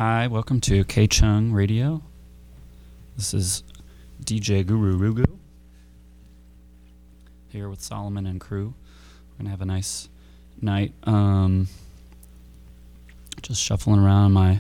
Hi, welcome to K Chung Radio. This is DJ Guru Rugu here with Solomon and crew. We're gonna have a nice night. Just shuffling around my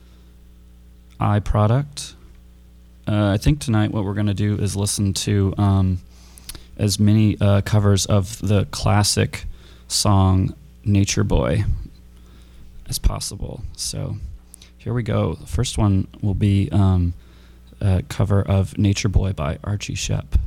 iProduct. I think tonight what we're gonna do is listen to as many covers of the classic song Nature Boy as possible. So here we go. The first one will be a cover of Nature Boy by Archie Shepp.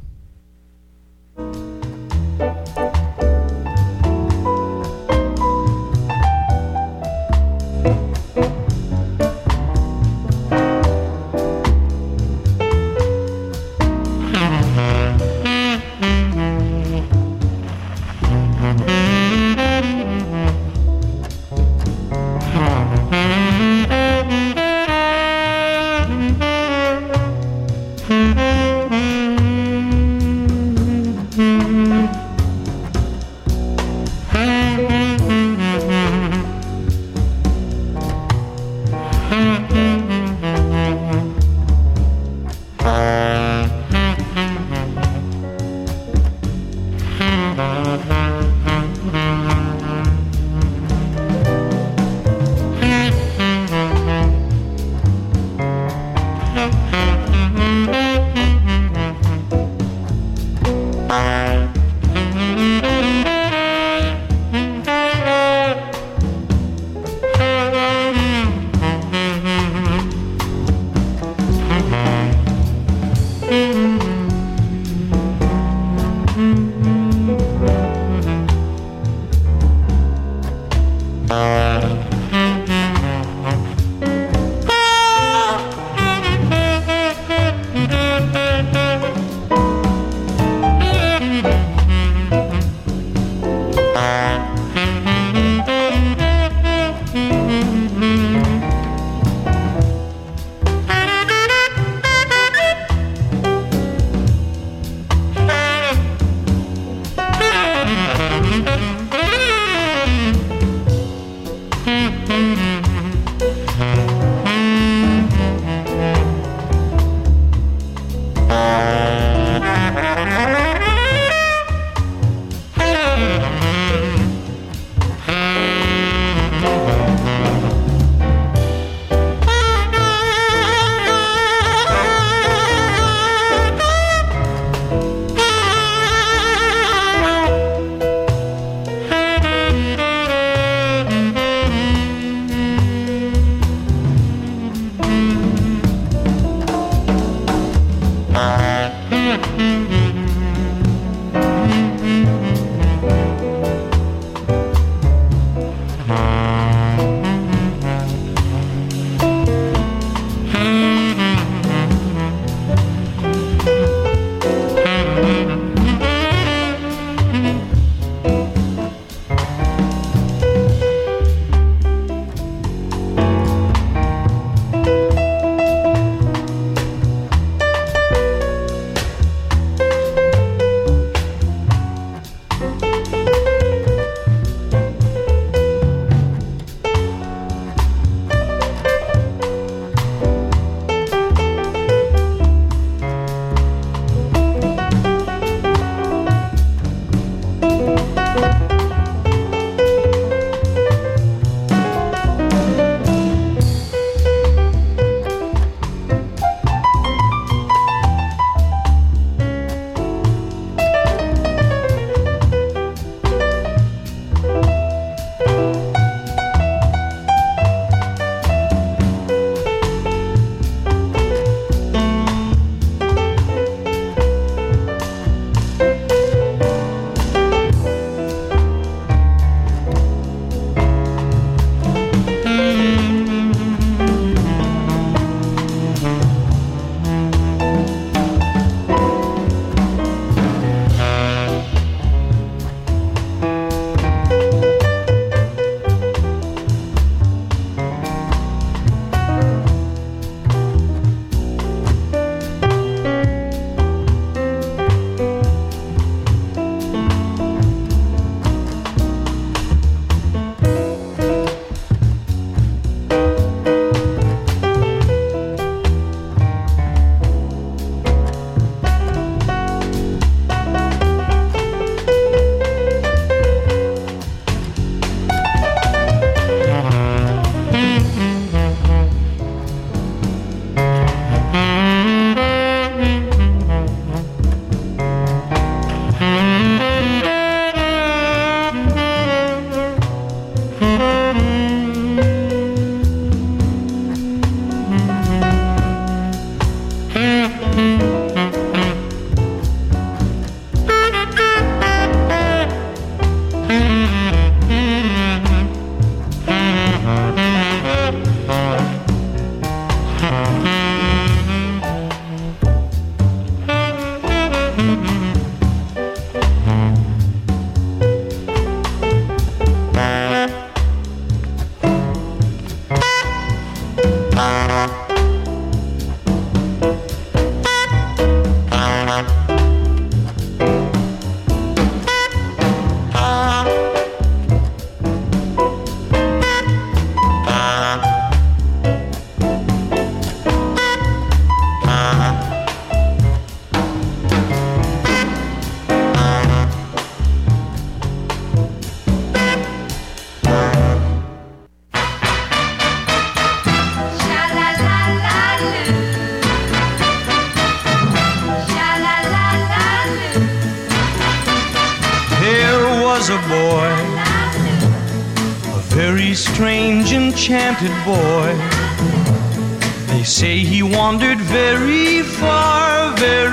Enchanted boy. They say he wandered very far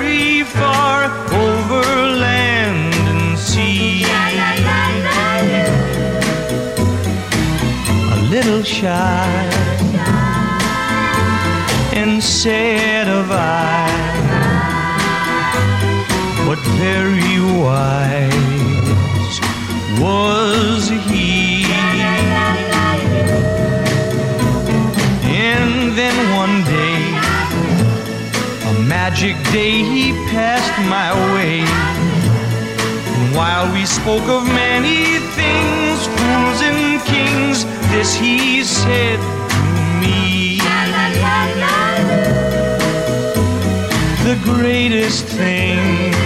over land and sea. A little shy and sad of eye, but very wise was he. Then one day, a magic day, he passed my way. And while we spoke of many things, fools and kings, this he said to me: the greatest thing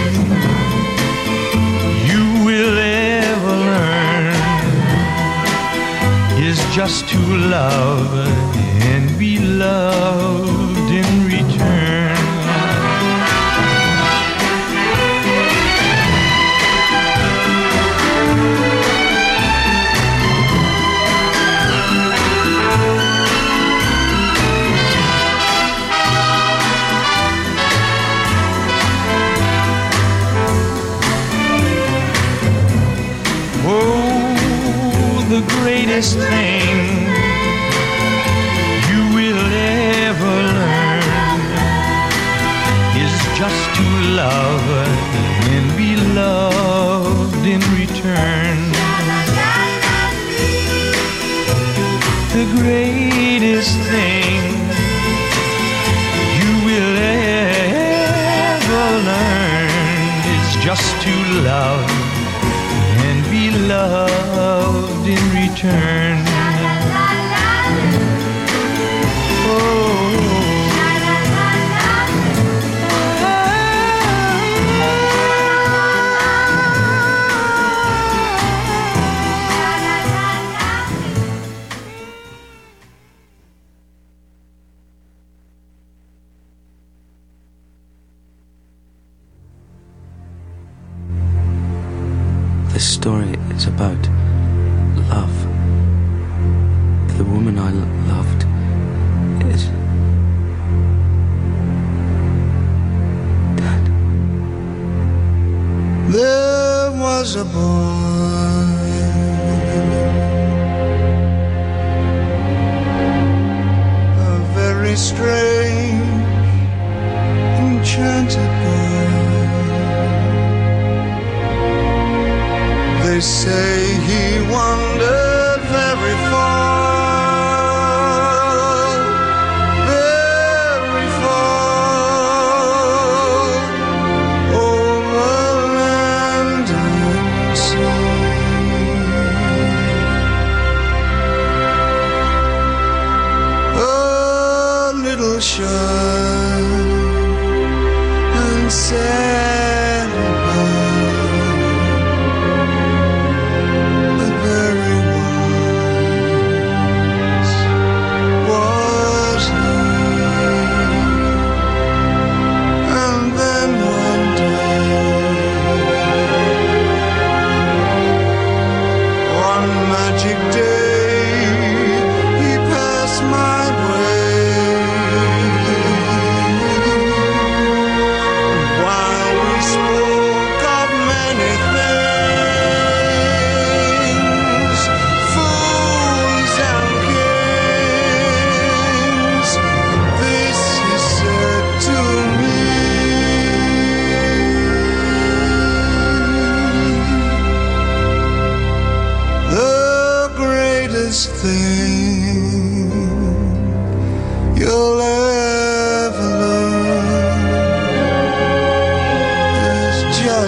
you will ever learn is just to love and be loved in return. Oh, the greatest thing just to love and be loved in return. The greatest thing you will ever learn is just to love and be loved in return. This story is about love. The woman I loved is dead. There was a boy, a very strange, enchanted boy. They say he wandered very far, very far, over land and sea. A little shy and sad about, but very wise was he. And then one magic day, he passed my way. While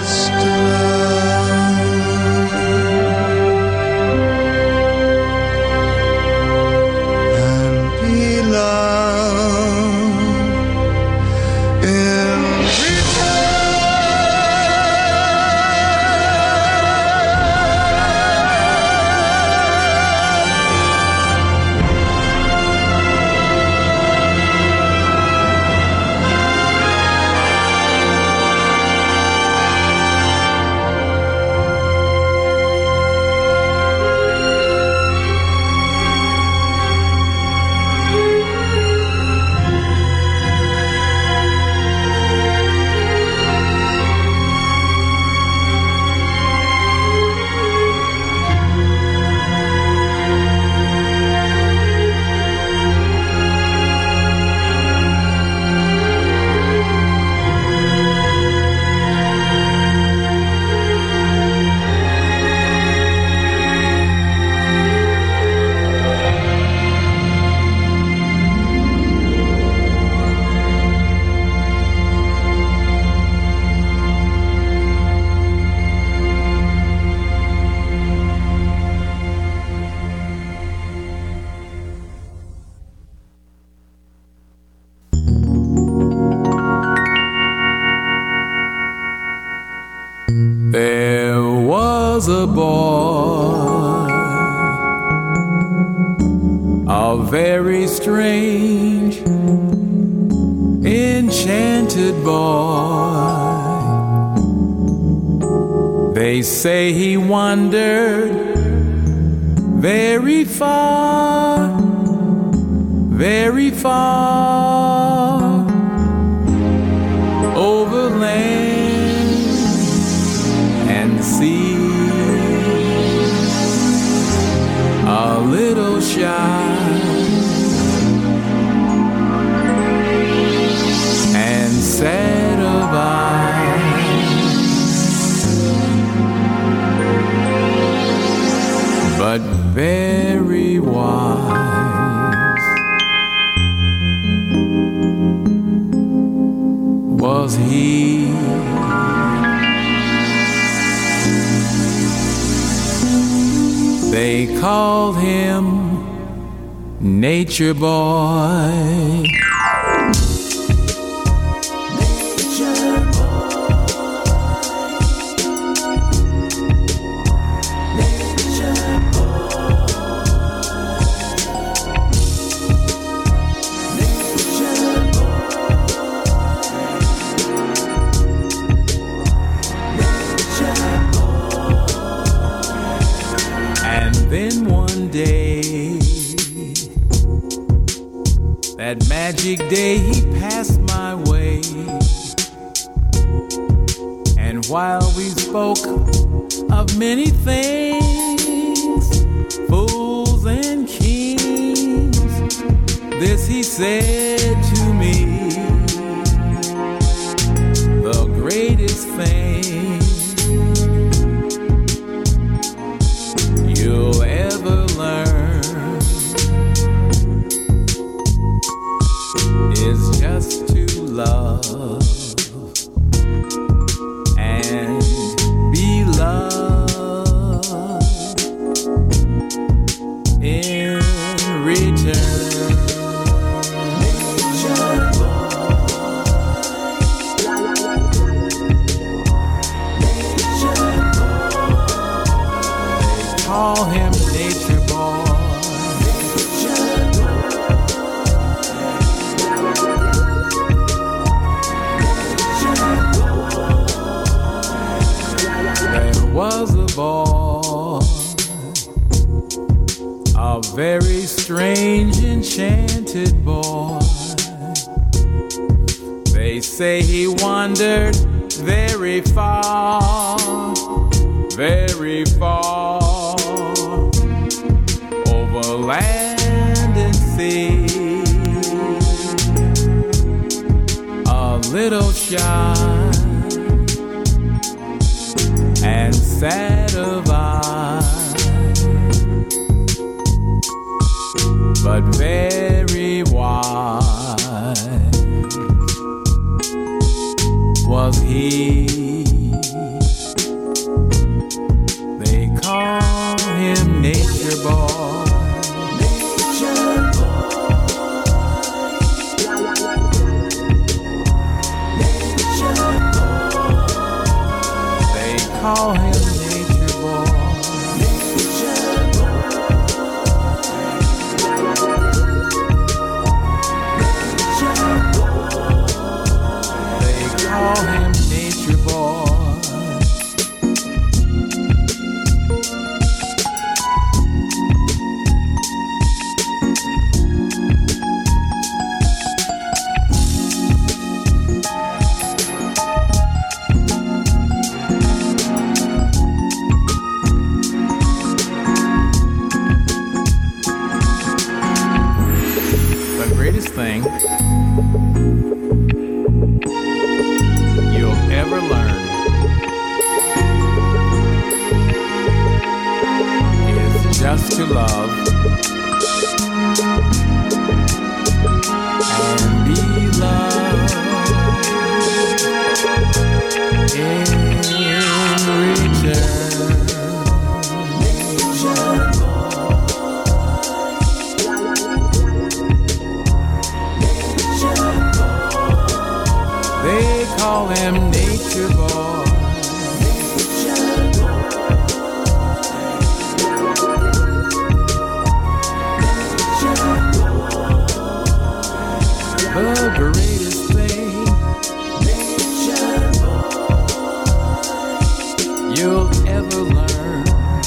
just love and be loved in There was a boy, a very strange, enchanted boy. They say he wandered very far, very far, over land and sea. A little shy and sad of eyes, but very wise was he. They called him Nature Boy. Then one day, that magic day, he passed my way. And while we spoke of many things, fools and kings, this he said to me: the greatest thing you'll ever learn is just to love and be loved in return. Call him Nature Boy. There was a boy, a very strange, enchanted boy. They say he wandered very far, very far, over land and sea. A little shy and sad of eyes, but very wise was he. greatest thing you'll ever learn is just to love and be loved in return. They call him Nature Boy. The greatest thing you'll ever learn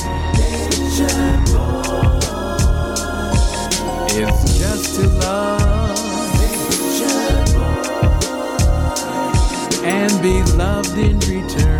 is just to love and be loved in return.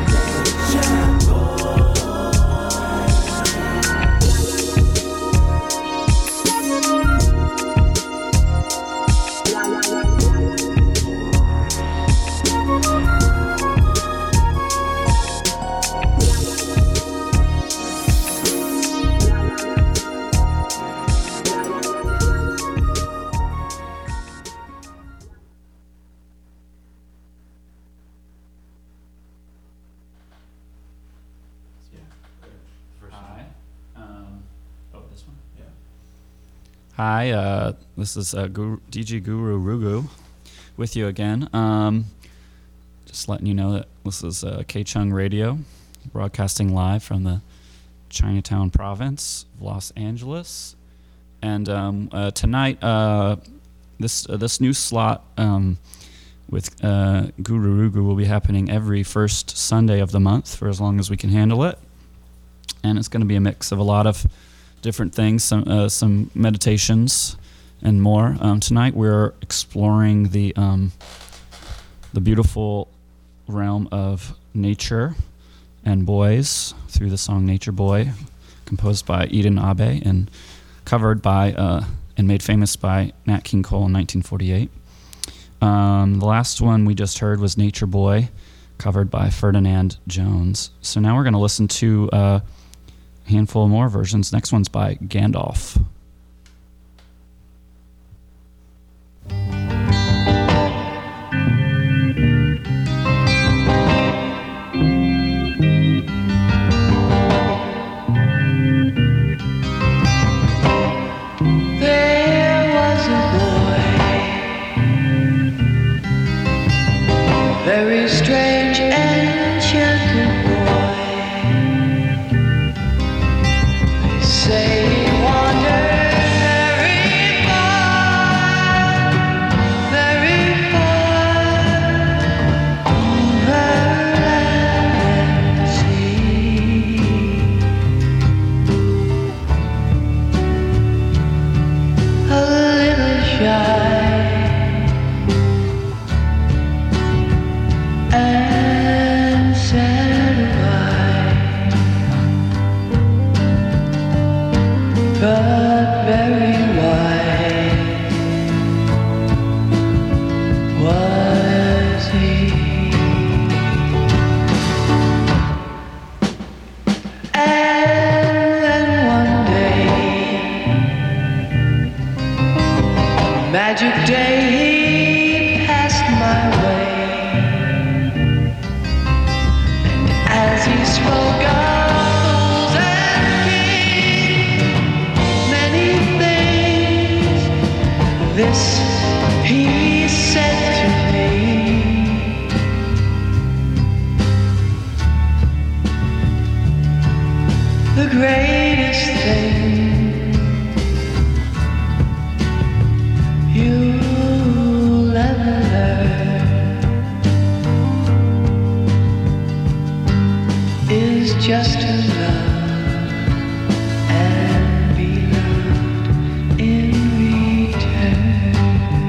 Hi, this is DJ Guru Rugu with you again. Just letting you know that this is K-Chung Radio, broadcasting live from the Chinatown province of Los Angeles. And tonight, this new slot with Guru Rugu will be happening every first Sunday of the month for as long as we can handle it. And it's going to be a mix of a lot of different things, some meditations and more. Tonight we're exploring the beautiful realm of nature and boys through the song Nature Boy, composed by Eden Abe and covered by and made famous by Nat King Cole in 1948. The last one we just heard was Nature Boy, covered by Ferdinand Jones. So now we're going to listen to handful more versions. Next one's by Gandalf. There was a boy, very strange and gentle boy. Say he wandered very far over land and sea. A little shy and sad-eyed, but very wise was he. And then one day, magic day, he passed my way, and as he spoke of fools and kings, many things, this he said to me: the greatest thing you'll ever learn is just to love and be loved in return.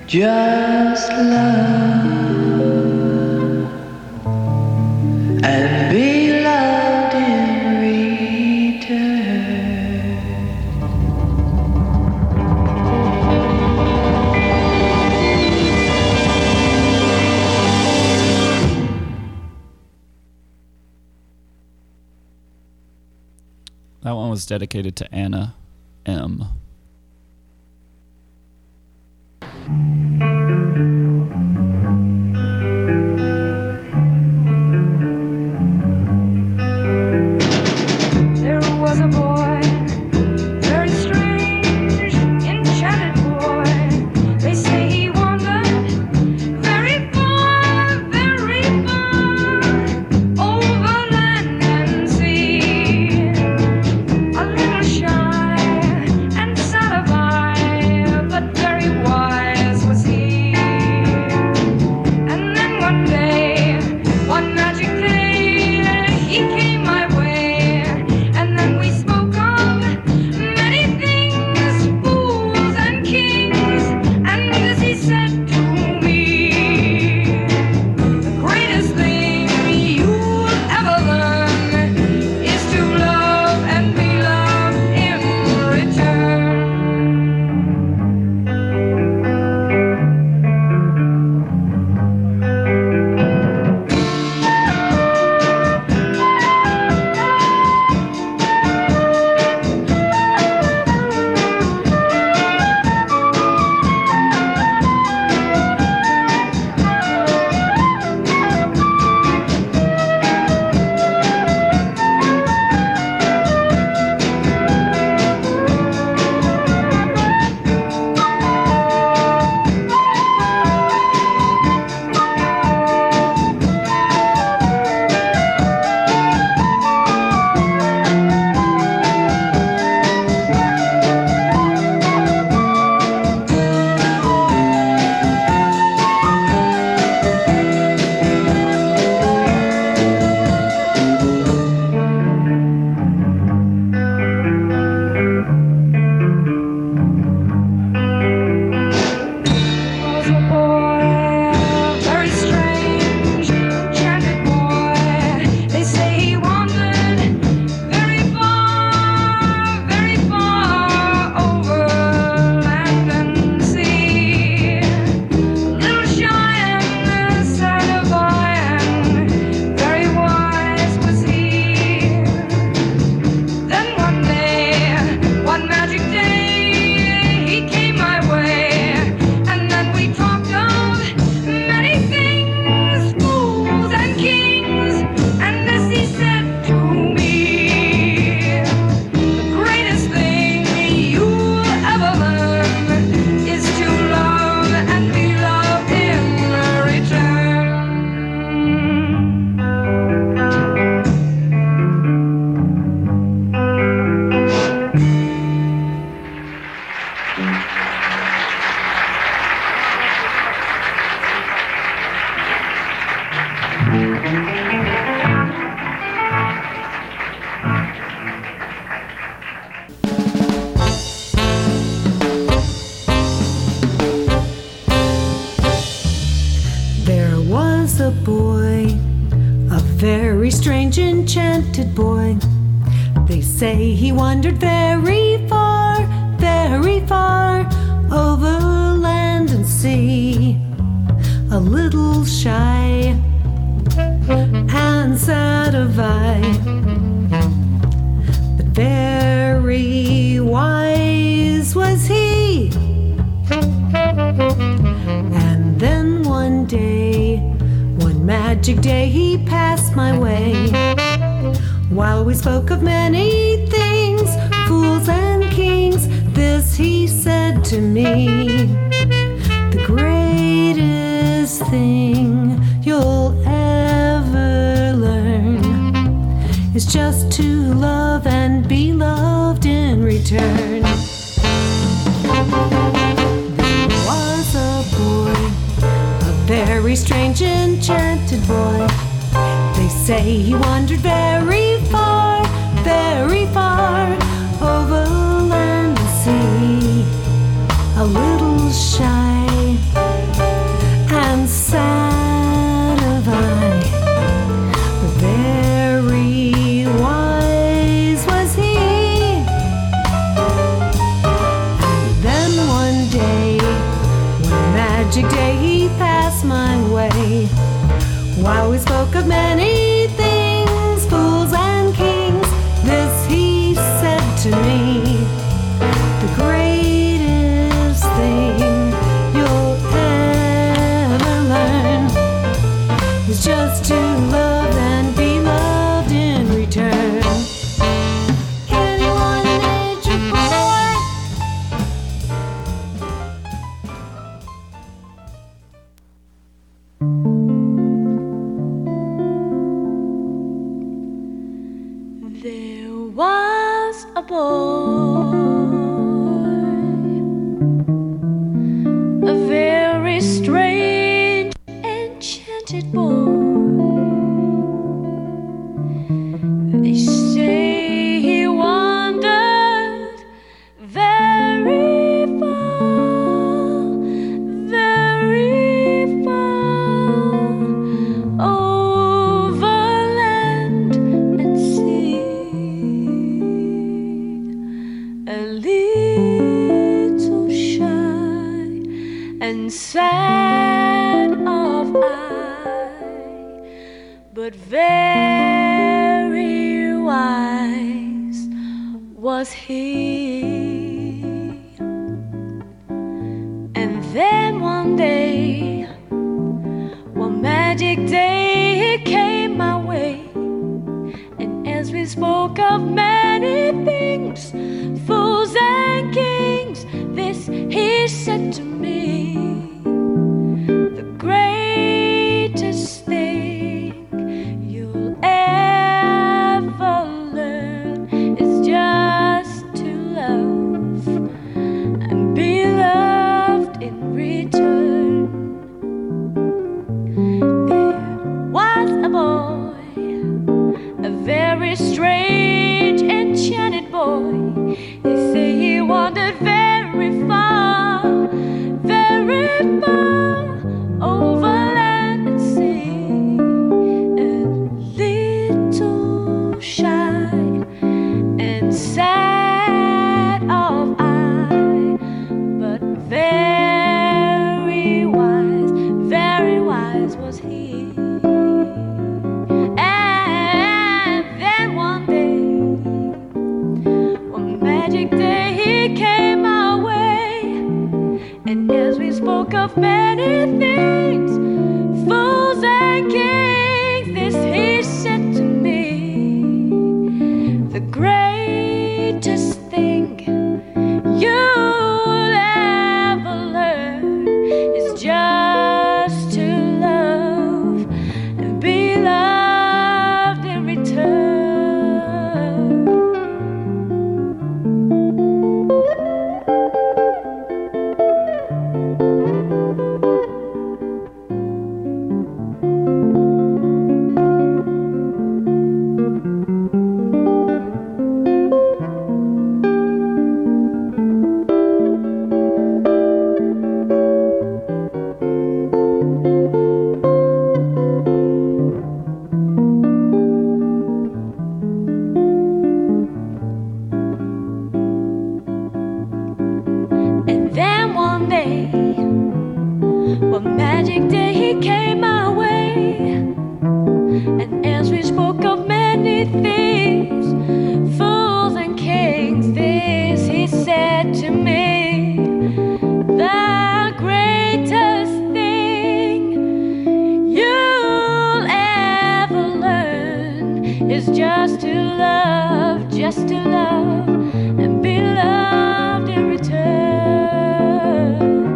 Just love and be loved in return. That one was dedicated to Anna M. There was a boy, very strange, enchanted boy. They say he wandered very far, over land and sea. A little shy and sad of eye, but very wise was he. And then one day, one magic day, he came my way. And then we spoke of many things, fools and kings. And this he said to me: the greatest thing you'll ever learn is to love and be loved in return. Was a boy, very strange, enchanted boy. They say he wandered very far, over land and sea. A little shy and sad of eye, and very wise was he. Then one day, one magic day, he came my way. And then we talked of many things, fools and kings. And this he said to me: the greatest thing you'll ever learn is to love and be loved in return. There was a boy, a very strange, enchanted boy. They say he wandered very far, over land and sea. A little shy and sad of eye, but very wise was he. And then one day, one magic day, he passed my way. While we spoke of many things, fools and kings, this he said to me: the greatest thing you'll ever learn is just to love and be loved in return. There was a boy, a very strange, enchanted boy. They say he wandered very far, over land and sea. A little shy magic day he passed my way. While we spoke of many things, fools and kings, this he said to me: the greatest thing you'll ever learn is just to love and be loved in return. Anyone nature boy? There was a boy, a very strange, enchanted boy. They say he wandered very far, very far, over land and sea. A little shy and sad of eye, but very wise was he. And then one day, one magic day, he came my way. And as we spoke of many things, fools and kings, this he said to me: the greatest thing you'll ever learn is just to love and be loved in return. There was a boy, a very strange, enchanted boy. They say he wandered very far, very far, over land and sea. A little shy and sad of eye, but very wise was he. And then one day, one magic day, he came our way. And as we spoke of many things, fools and kings, this he said to me: the greatest thing you'll ever learn is just to love and be loved in return. And then one day, one magic day, he came my way. And as we spoke of many things, fools and kings, this he said to me: the greatest thing you'll ever learn is just to love and be loved in return.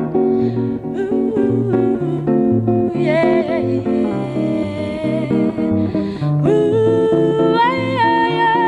Ooh, yeah, yeah. Ooh, yeah, yeah.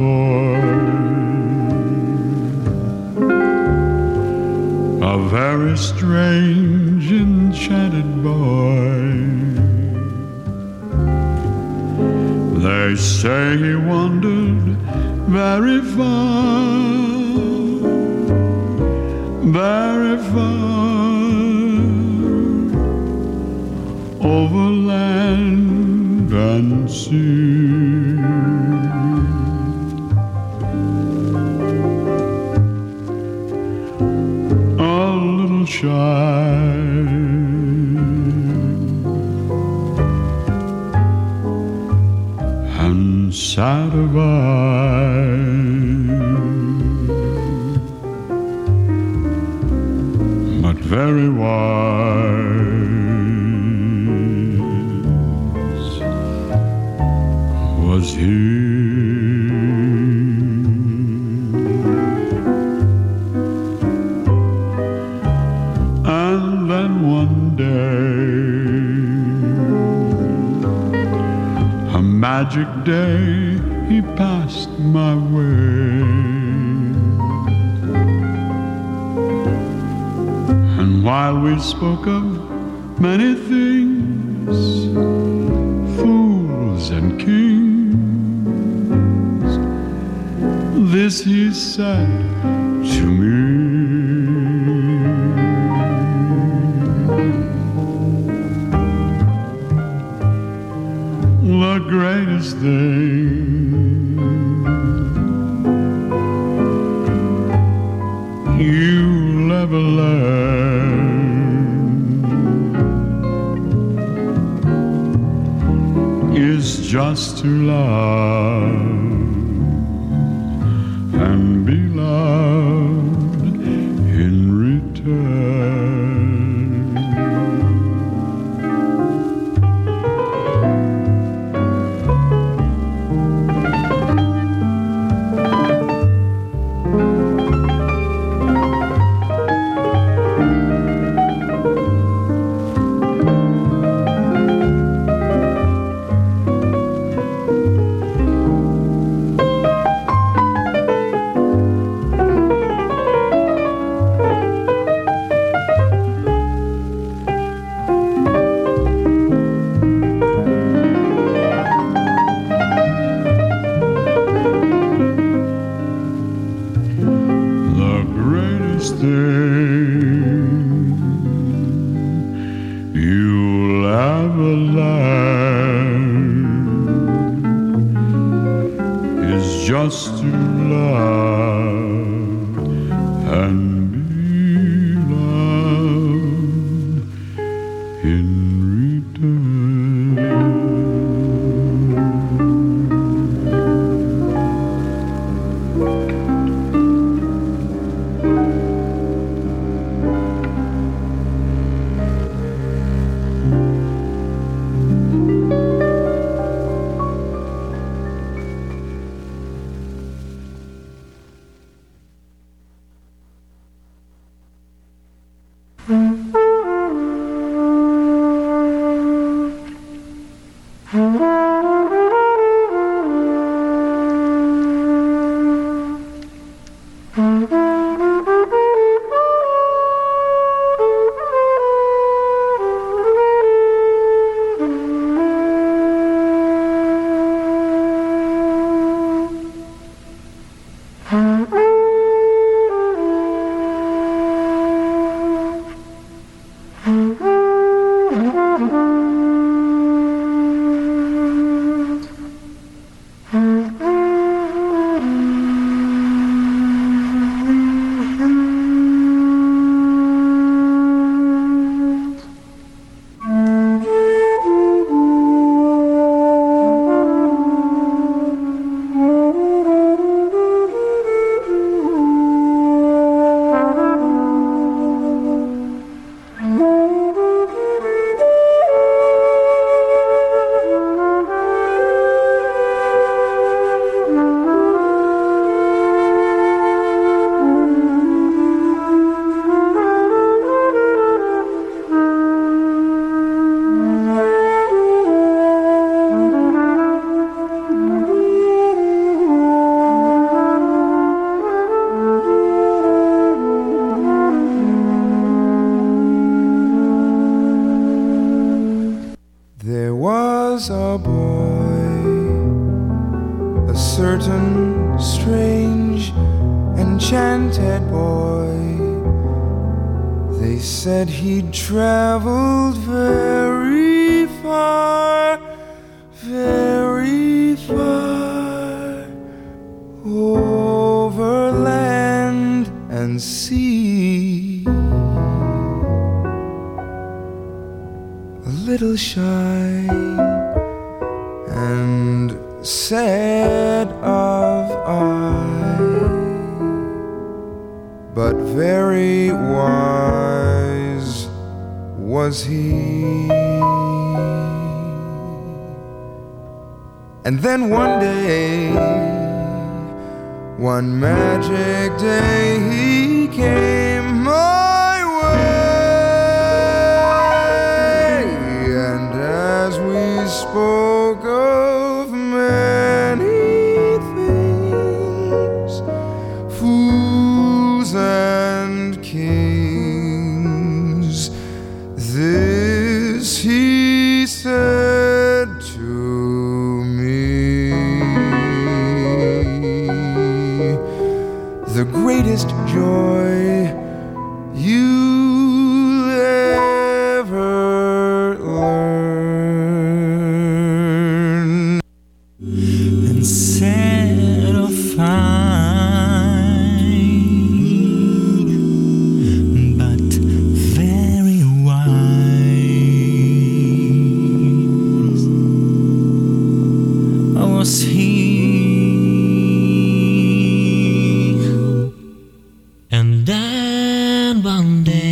boy, a very strange, enchanted boy. They say he wandered very far, very far, over land and sea. A little shy, and sad of eye, but very wise was he. And then one day, a magic day, he passed my way. And while we spoke of many things, fools and kings, this he said to me: the greatest thing you'll ever learn is just to love and be loved in return. You'll ever learn is just to love and be loved in return. a boy, a certain strange, enchanted boy. They said he'd traveled very far, very far, over land and sea. A little shy and sad of eye, but very wise was he. And then one day, one magic day, he came my way, and as we spoke of many things, fools and kings, this he said to me: the greatest joy you'll ever learn. And said a fine, but very wise was he. And then one day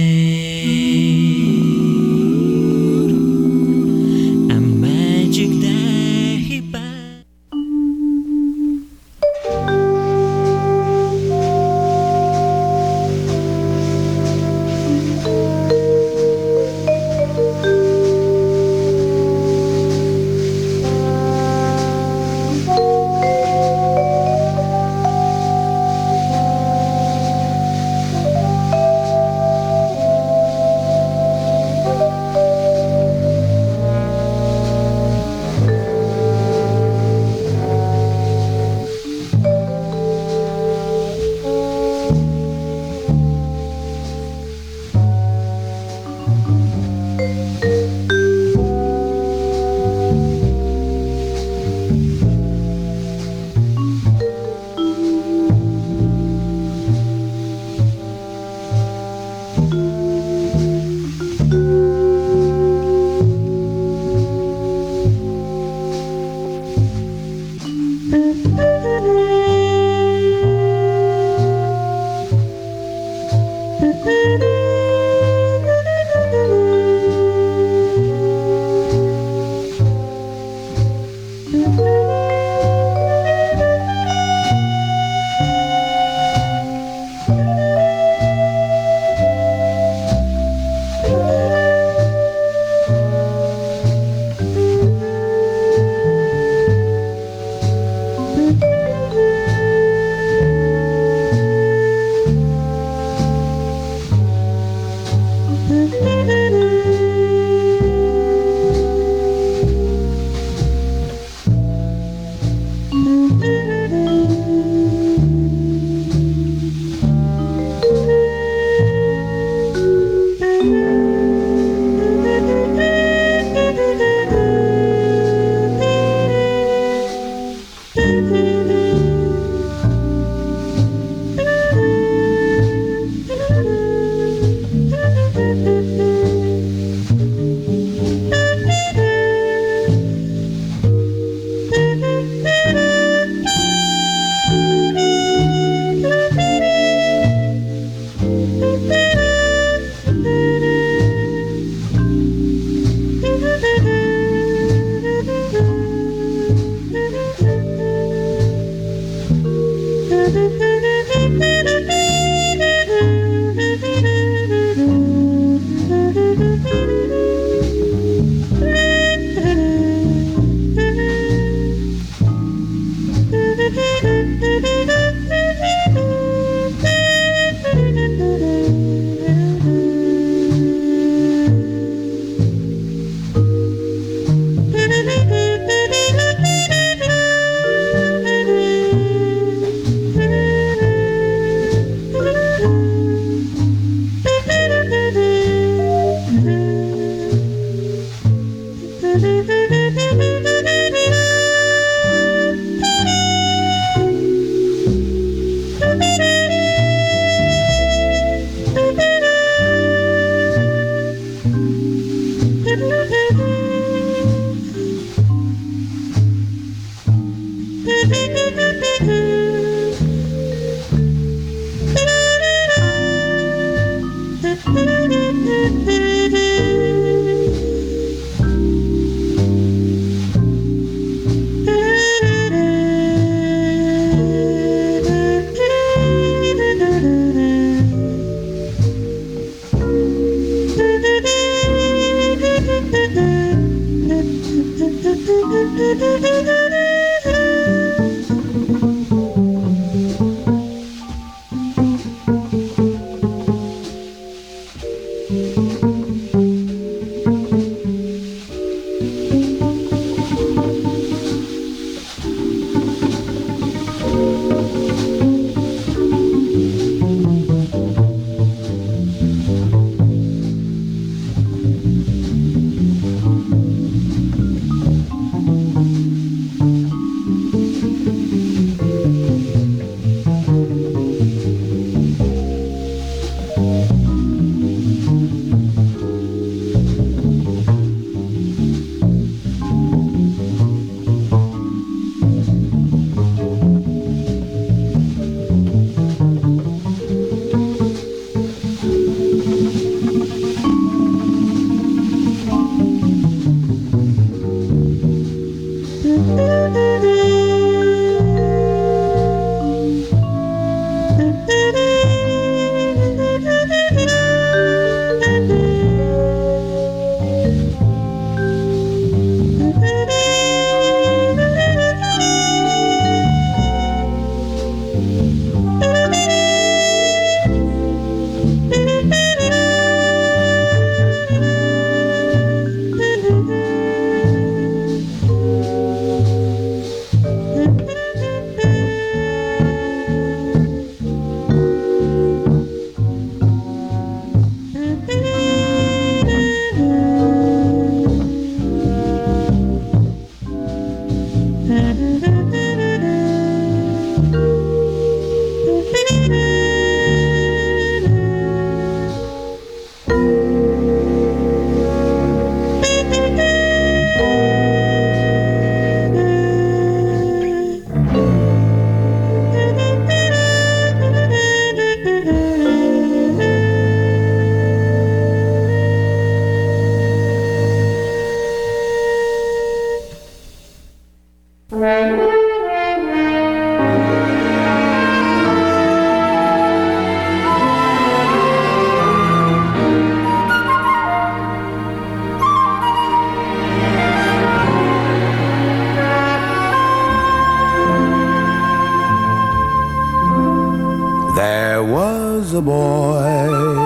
There was a boy,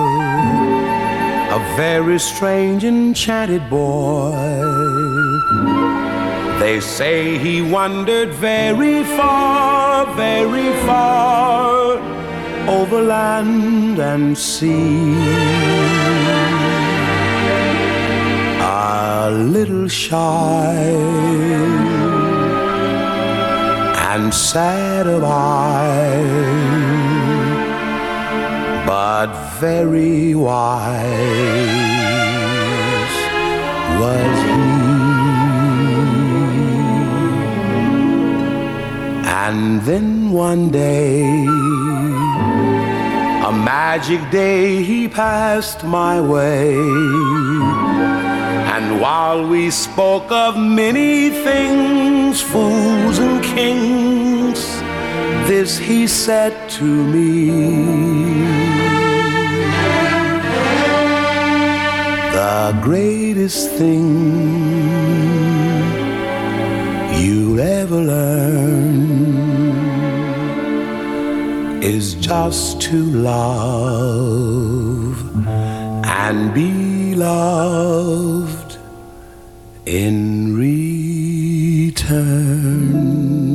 a very strange, enchanted boy. They say he wandered very far over land and sea. A little shy and sad of eye, but very wise was he. And then one day, a magic day, he passed my way. And while we spoke of many things, fools and kings, this he said to me: the greatest thing you'll ever learn is just to love and be loved in return.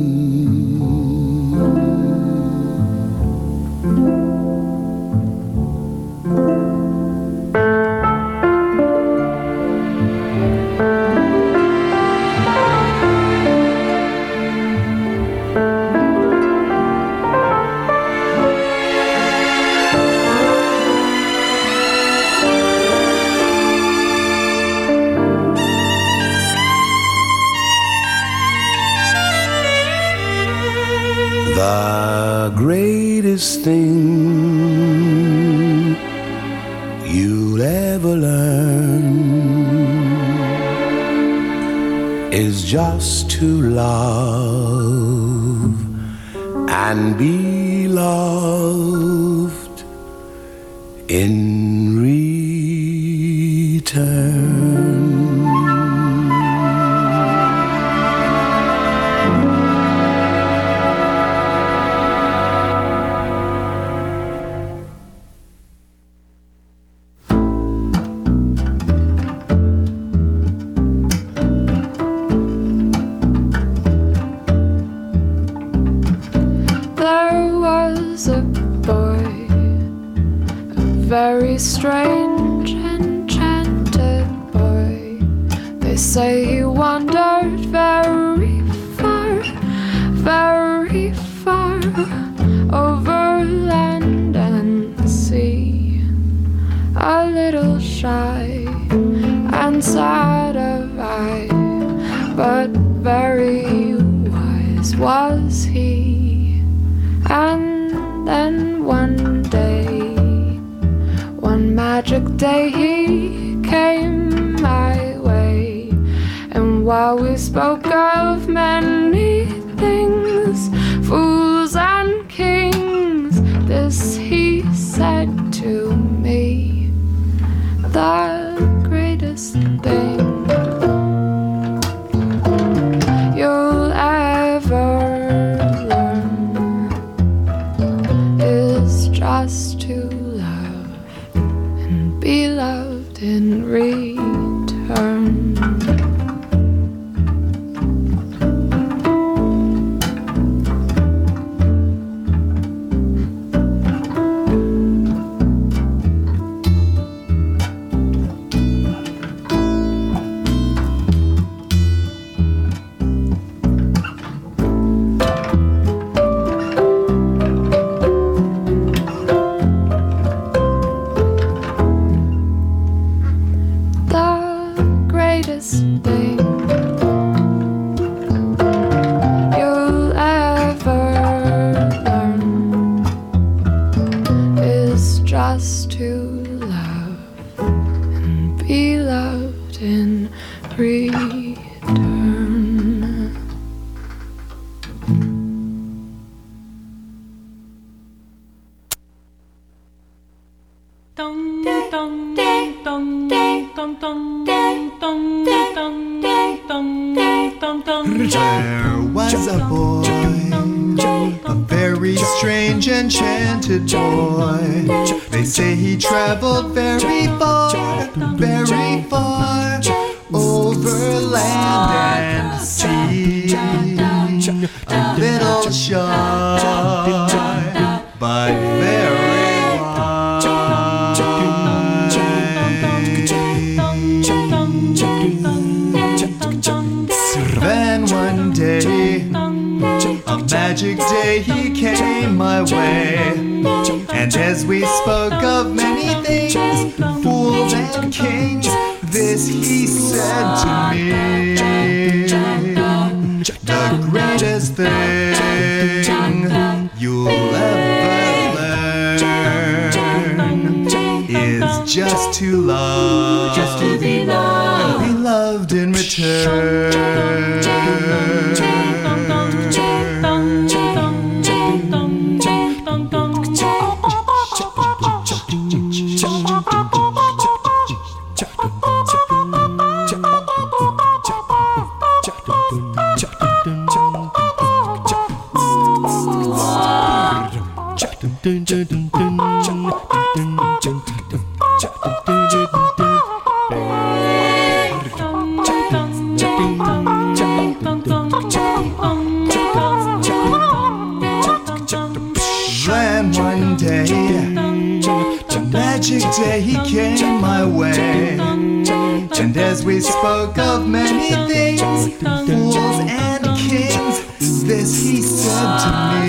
The greatest thing you'll ever learn is just to love and be loved in return. Very strange, enchanted boy. They say he wandered very far over land and sea. A little shy and sad of eye, but very wise was he. And then one day, one magic day, he came my way. And while we spoke of many things, fools and kings, this he said to me: the greatest thing you'll ever learn is just to be loved in return. There was a boy, a very strange enchanted boy. They say he traveled very far, over land and sea. A little shy, but very wise. Then one day, a magic day, he came my way. And as we spoke of many things, fools and kings, this he said to me: the greatest thing you'll ever learn is just to love, just to be loved in return. Then one day, a magic day, he came my way. And as we spoke of many things, fools and kings, this he said to me: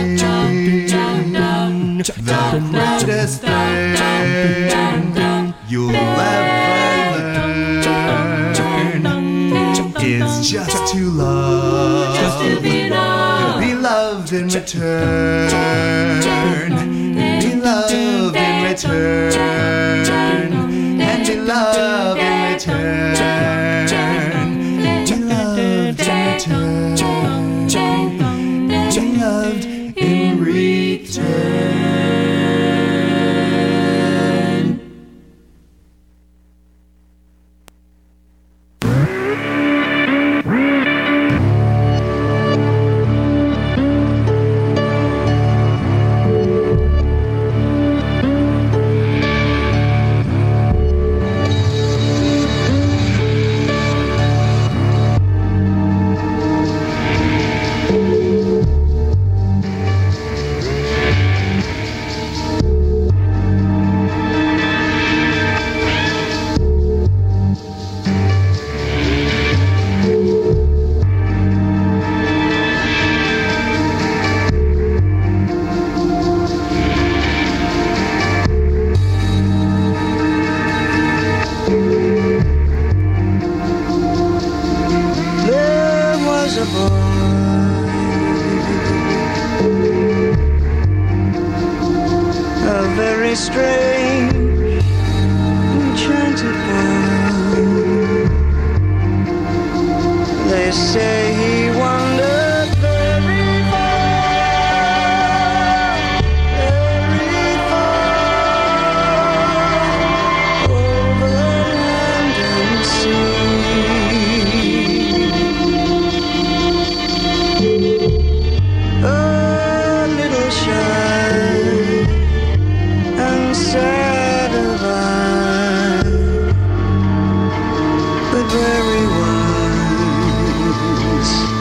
the greatest thing you'll ever learn is just to love, just to be loved in return, be loved in return, and be loved in return, be loved in return, be loved in return. Very wise.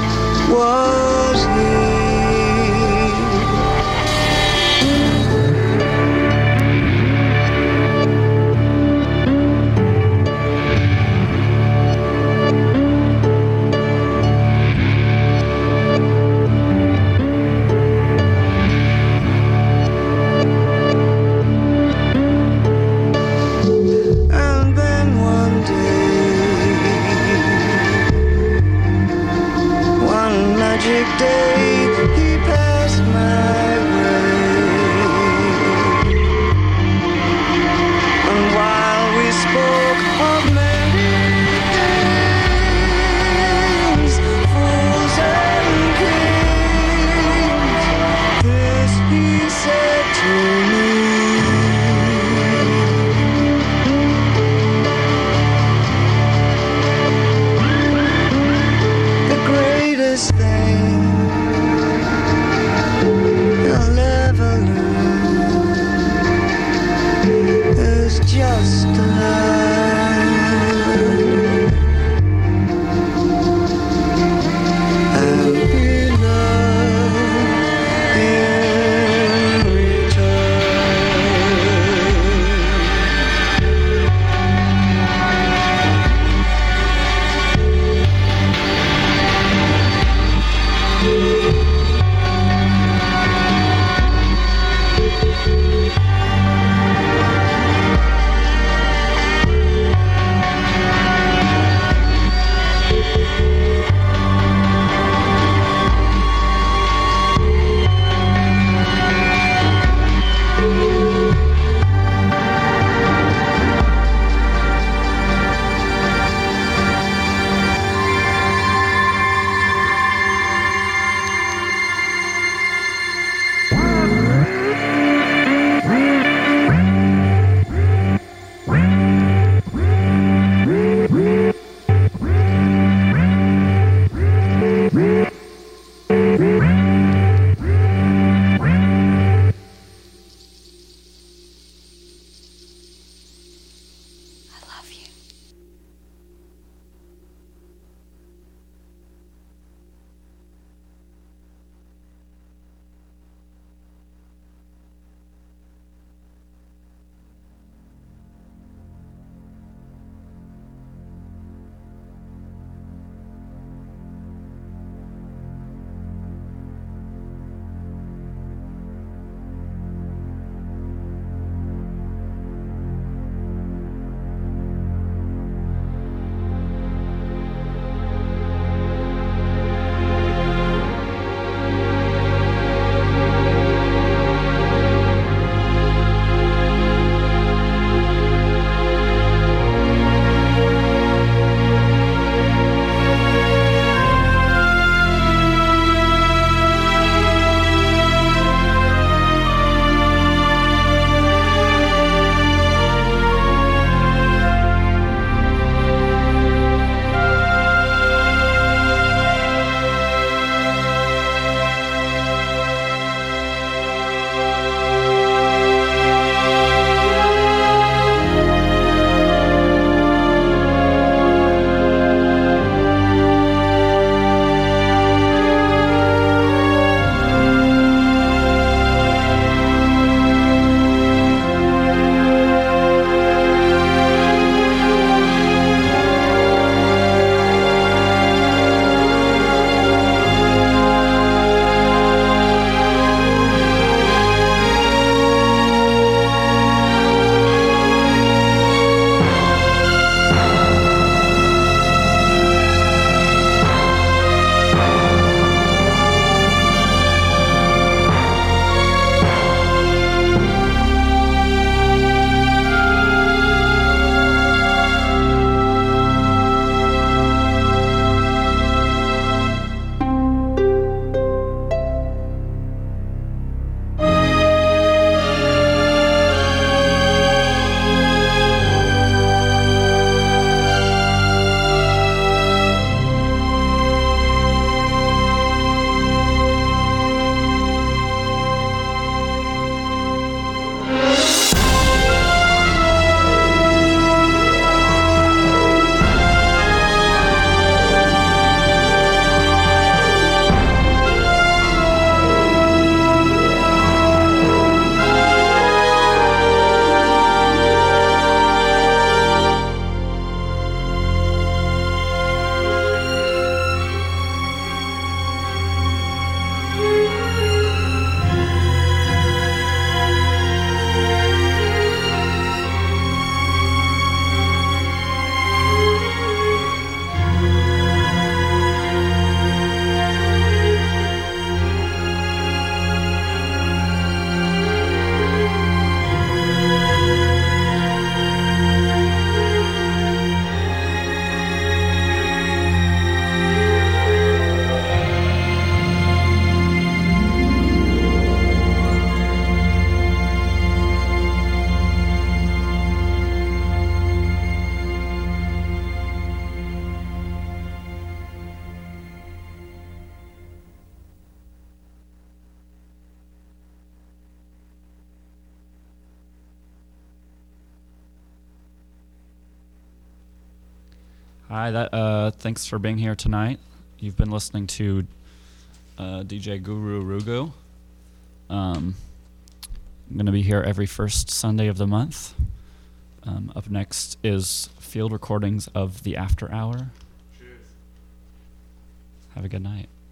Hi, thanks for being here tonight. You've been listening to DJ Guru Rugu. I'm going to be here every first Sunday of the month. Up next is field recordings of the After Hour. Cheers. Have a good night.